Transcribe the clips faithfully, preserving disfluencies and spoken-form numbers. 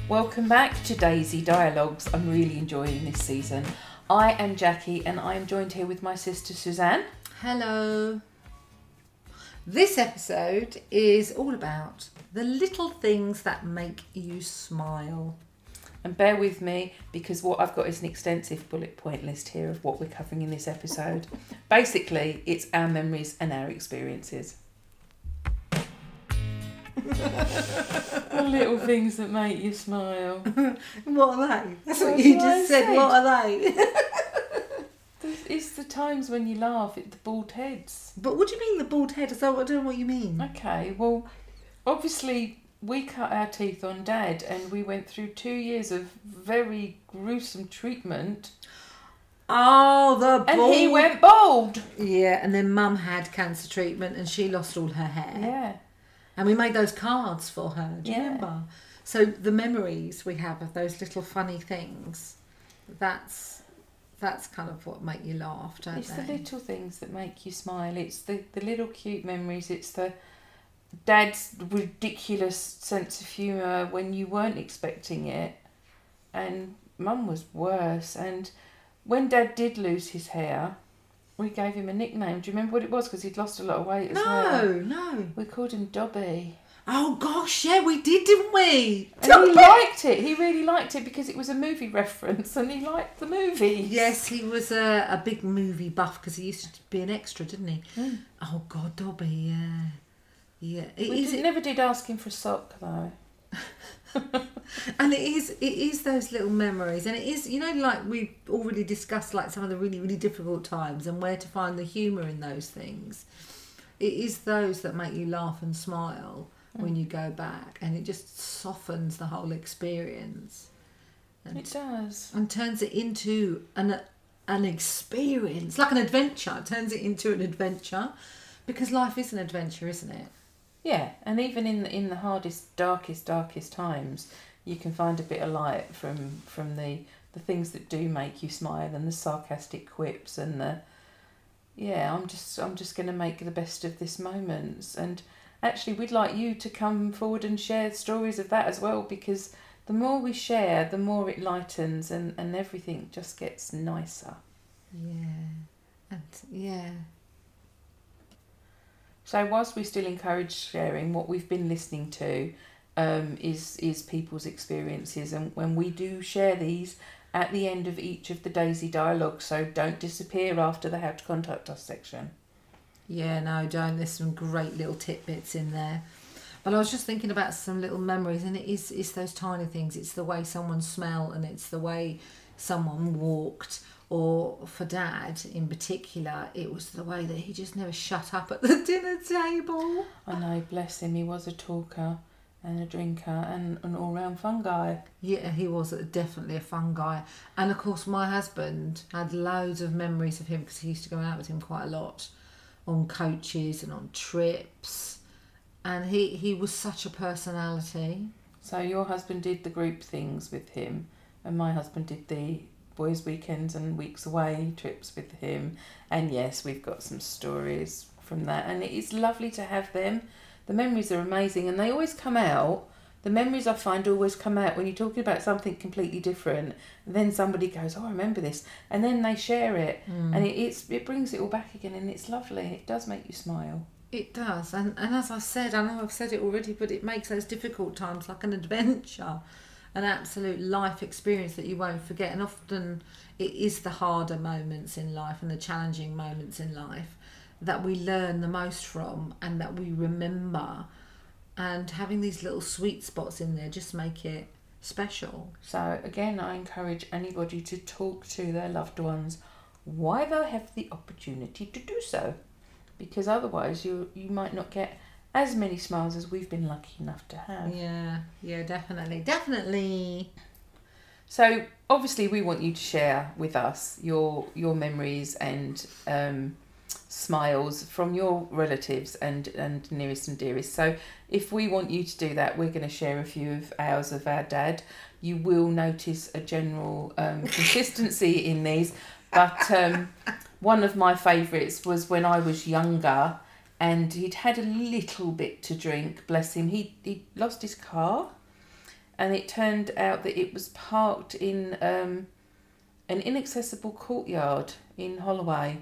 Welcome back to Daisy Dialogues. I'm really enjoying this season. I am Jackie and I am joined here with my sister Suzanne. Hello. This episode is all about the little things that make you smile. And bear with me because what I've got is an extensive bullet point list here of what we're covering in this episode. Basically, it's our memories and our experiences. The little things that make you smile. What are they? That's what, What you did just I said. say? What are they? It's the times when you laugh at the bald heads. But what do you mean the bald head? So I don't know what you mean. Okay, well, obviously we cut our teeth on Dad and we went through two years of very gruesome treatment. Oh, the bald. And he went bald. Yeah, and then Mum had cancer treatment and she lost all her hair. Yeah. And we made those cards for her. Do you Yeah. remember? So the memories we have of those little funny things, that's that's kind of what make you laugh, don't It's they? the little things that make you smile. It's the, the little cute memories. It's the Dad's ridiculous sense of humour when you weren't expecting it. And Mum was worse. And when Dad did lose his hair, we gave him a nickname. Do you remember what it was? Because he'd lost a lot of weight as no, well. No, no. We called him Dobby. Oh gosh, yeah, we did, didn't we? And he liked it. He really liked it because it was a movie reference and he liked the movie. Yes, he was a, a big movie buff because he used to be an extra, didn't he? Mm. Oh God, Dobby, yeah. Yeah. It, We is did, it, never did ask him for a sock though. and it is it is those little memories, and it is, you know, like we already discussed, like some of the really, really difficult times and where to find the humour in those things. It is those that make you laugh and smile mm. when you go back, and it just softens the whole experience. And, It does. and turns it into an an experience, like an adventure. It turns it into an adventure because life is an adventure, isn't it? Yeah, and even in the, in the hardest, darkest, darkest times, you can find a bit of light from from the, the things that do make you smile and the sarcastic quips and the yeah. I'm just I'm just going to make the best of this moment. And actually, we'd like you to come forward and share stories of that as well, because the more we share, the more it lightens and, and everything just gets nicer. Yeah, and yeah. So whilst we still encourage sharing, what we've been listening to um, is is people's experiences, and when we do share these at the end of each of the Daisy Dialogues, so don't disappear after the How to Contact Us section. Yeah, no, don't. There's some great little tidbits in there. But I was just thinking about some little memories, and it is it's those tiny things. It's the way someone smelled, and it's the way someone walked. Or for Dad in particular, it was the way that he just never shut up at the dinner table. I know, bless him, he was a talker and a drinker and an all-round fun guy. Yeah, he was definitely a fun guy. And of course, my husband had loads of memories of him because he used to go out with him quite a lot on coaches and on trips. And he, he was such a personality. So your husband did the group things with him, and my husband did the boys' weekends and weeks away trips with him. And yes, we've got some stories from that, and it's lovely to have them. The memories are amazing, and they always come out. The memories I find always come out when you're talking about something completely different, and then somebody goes, oh, I remember this, and then they share it, mm. and it, it's it brings it all back again, and it's lovely. It does make you smile. It does, and, and as I said, I know I've said it already, but it makes those difficult times like an adventure. An absolute life experience that you won't forget. And often it is the harder moments in life and the challenging moments in life that we learn the most from and that we remember. And having these little sweet spots in there just make it special. So again, I encourage anybody to talk to their loved ones while they have the opportunity to do so, because otherwise you you might not get as many smiles as we've been lucky enough to have. Yeah, yeah, definitely, definitely. So obviously we want you to share with us your your memories and um, smiles from your relatives and, and nearest and dearest. So if we want you to do that, we're going to share a few of ours of our dad. You will notice a general um, consistency in these, but um, one of my favourites was when I was younger and he'd had a little bit to drink, bless him. He he lost his car and it turned out that it was parked in um, an inaccessible courtyard in Holloway.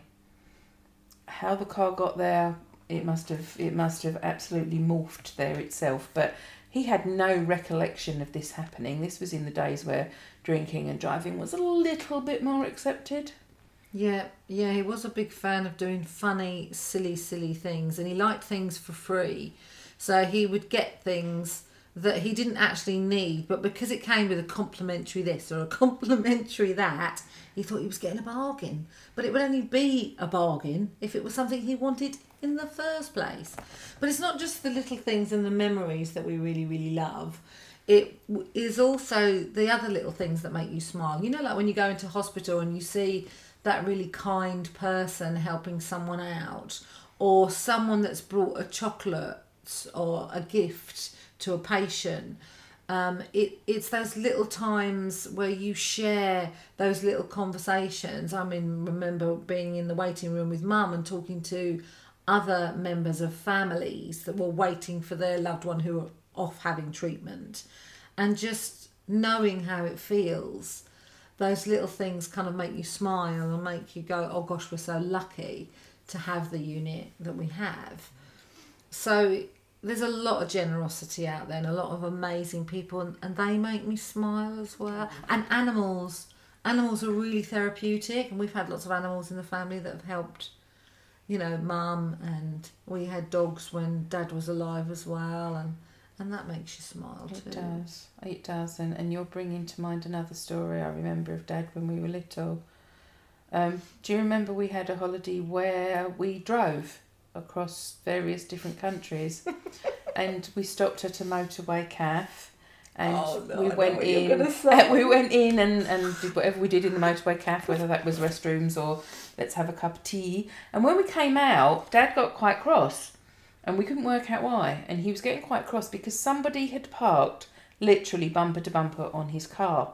How the car got there, it must have it must have absolutely morphed there itself. But he had no recollection of this happening. This was in the days where drinking and driving was a little bit more accepted. Yeah, yeah, he was a big fan of doing funny, silly, silly things, and he liked things for free. So he would get things that he didn't actually need, but because it came with a complimentary this or a complimentary that, he thought he was getting a bargain. But it would only be a bargain if it was something he wanted in the first place. But it's not just the little things and the memories that we really, really love. It is also the other little things that make you smile. You know, like when you go into hospital and you see that really kind person helping someone out, or someone that's brought a chocolate or a gift to a patient. Um, it, it's those little times where you share those little conversations. I mean, remember being in the waiting room with mum and talking to other members of families that were waiting for their loved one who were off having treatment, and just knowing how it feels. Those little things kind of make you smile and make you go, oh gosh, we're so lucky to have the unit that we have. So there's a lot of generosity out there and a lot of amazing people, and, and they make me smile as well. And animals. Animals are really therapeutic, and we've had lots of animals in the family that have helped, you know, mum, and we had dogs when dad was alive as well, and And that makes you smile too. It does. It does. And, and you're bringing to mind another story I remember of Dad when we were little. Um, do you remember we had a holiday where we drove across various different countries and we stopped at a motorway cafe and oh, no, we I went know what in you're gonna say. we went in and, and did whatever we did in the motorway cafe, whether that was restrooms or let's have a cup of tea. And when we came out, Dad got quite cross. And we couldn't work out why. And he was getting quite cross because somebody had parked literally bumper to bumper on his car.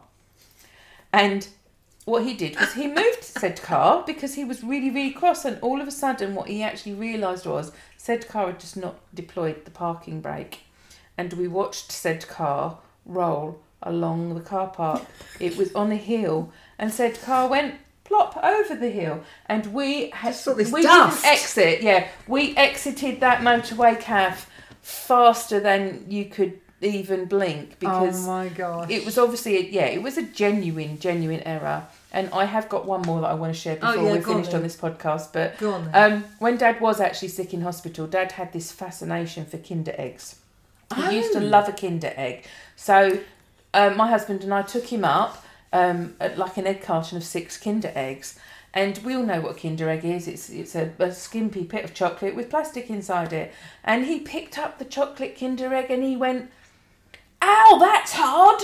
And what he did was he moved said car because he was really, really cross. And all of a sudden what he actually realised was said car had just not deployed the parking brake. And we watched said car roll along the car park. It was on a hill. And said car went plop over the hill, and we had saw this we dust. didn't exit. Yeah, we exited that motorway cafe faster than you could even blink because oh my gosh, it was obviously a, yeah, it was a genuine, genuine error. And I have got one more that I want to share before oh, yeah, we're finished on, on this podcast. But go on then. um, when Dad was actually sick in hospital, Dad had this fascination for Kinder eggs. He oh. used to love a Kinder egg. So um, my husband and I took him up. Um, like an egg carton of six Kinder eggs, and we all know what a Kinder egg is. It's it's a, a skimpy bit of chocolate with plastic inside it. And he picked up the chocolate Kinder egg and he went, "Ow, that's hard!"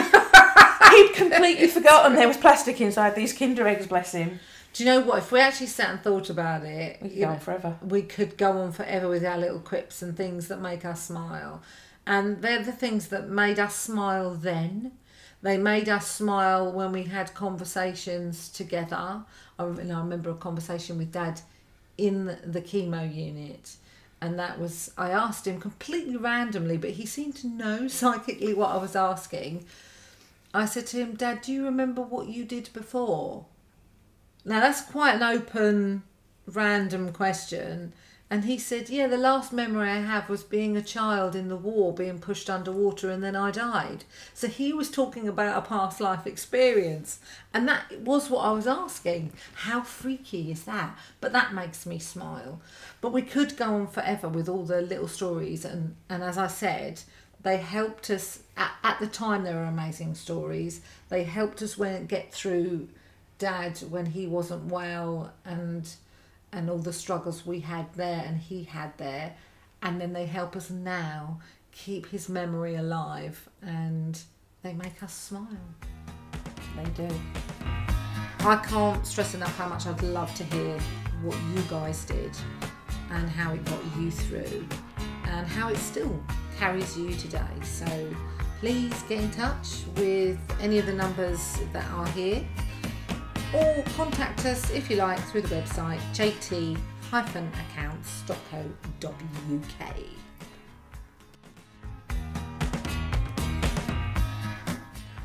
He'd completely forgotten there was plastic inside these Kinder eggs. Bless him. Do you know what? If we actually sat and thought about it, we could go on forever. We could go on forever with our little quips and things that make us smile, and they're the things that made us smile then. They made us smile when we had conversations together. I, you know, I remember a conversation with Dad in the chemo unit, and that was, I asked him completely randomly, but he seemed to know psychically what I was asking. I said to him, "Dad, do you remember what you did before?" Now that's quite an open, random question. And he said, "Yeah, the last memory I have was being a child in the war, being pushed underwater, and then I died." So he was talking about a past life experience. And that was what I was asking. How freaky is that? But that makes me smile. But we could go on forever with all the little stories. And, and as I said, they helped us, at, at the time they were amazing stories. They helped us when get through Dad when he wasn't well, and... and all the struggles we had there and he had there, and then they help us now keep his memory alive, and they make us smile. They do. I can't stress enough how much I'd love to hear what you guys did and how it got you through and how it still carries you today. So please get in touch with any of the numbers that are here, or contact us, if you like, through the website j t dash accounts dot co dot u k.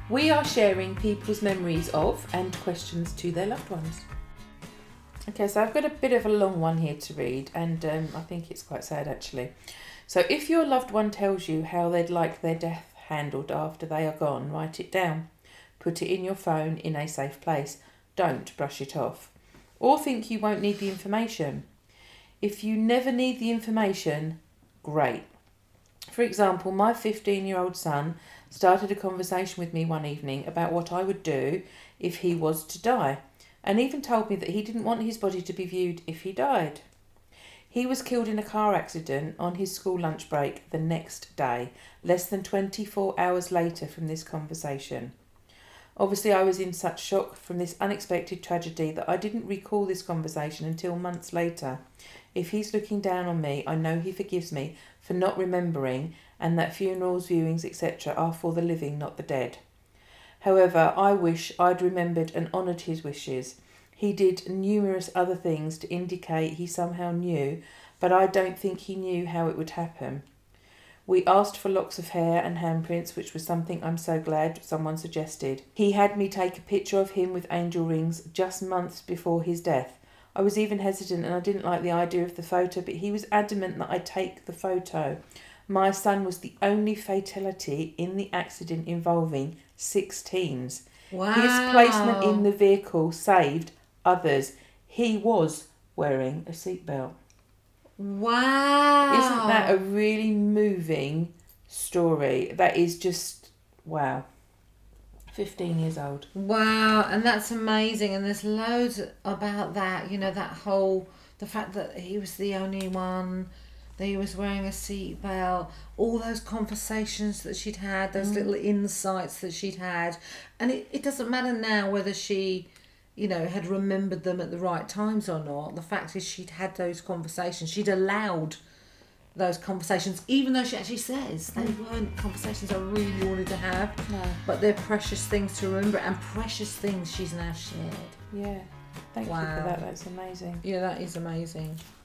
We are sharing people's memories of and questions to their loved ones. Okay, so I've got a bit of a long one here to read, and um, I think it's quite sad actually. So if your loved one tells you how they'd like their death handled after they are gone, write it down. Put it in your phone in a safe place. Don't brush it off. Or think you won't need the information. If you never need the information, great. For example, my fifteen-year-old son started a conversation with me one evening about what I would do if he was to die, and even told me that he didn't want his body to be viewed if he died. He was killed in a car accident on his school lunch break the next day, less than twenty-four hours later from this conversation. Obviously, I was in such shock from this unexpected tragedy that I didn't recall this conversation until months later. If he's looking down on me, I know he forgives me for not remembering, and that funerals, viewings, et cetera are for the living, not the dead. However, I wish I'd remembered and honoured his wishes. He did numerous other things to indicate he somehow knew, but I don't think he knew how it would happen. We asked for locks of hair and handprints, which was something I'm so glad someone suggested. He had me take a picture of him with angel rings just months before his death. I was even hesitant and I didn't like the idea of the photo, but he was adamant that I take the photo. My son was the only fatality in the accident involving six teens. Wow. His placement in the vehicle saved others. He was wearing a seatbelt. Wow. Isn't that a really moving story? That is just, wow. fifteen years old. Wow, and that's amazing. And there's loads about that, you know, that whole, the fact that he was the only one, that he was wearing a seatbelt, all those conversations that she'd had, those mm. little insights that she'd had. And it, it doesn't matter now whether she, you know, had remembered them at the right times or not. The fact is she'd had those conversations. She'd allowed those conversations, even though she actually says they weren't conversations I really wanted to have. No. But they're precious things to remember, and precious things she's now shared. Yeah. Thank Wow. you for that. That's amazing. Yeah, that is amazing.